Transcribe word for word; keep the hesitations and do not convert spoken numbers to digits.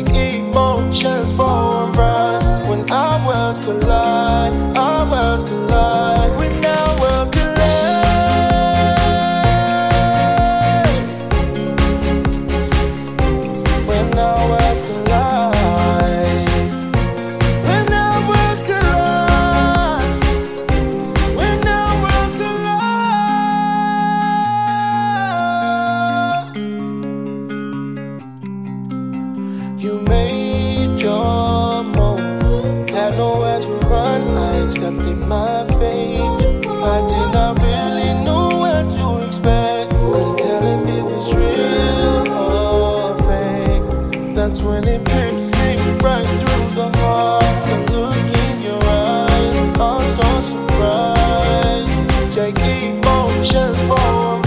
emotions for a ride. When our worlds collide, our worlds collide. When our worlds collide. When our worlds collide. When our worlds collide. When our worlds collide. You made your move, had nowhere to run. I accepted my fate. I did not really know what to expect. Couldn't tell if it was real or fake. That's when it pierced me right through the heart. The look in your eyes, I'm so surprised. Take emotions for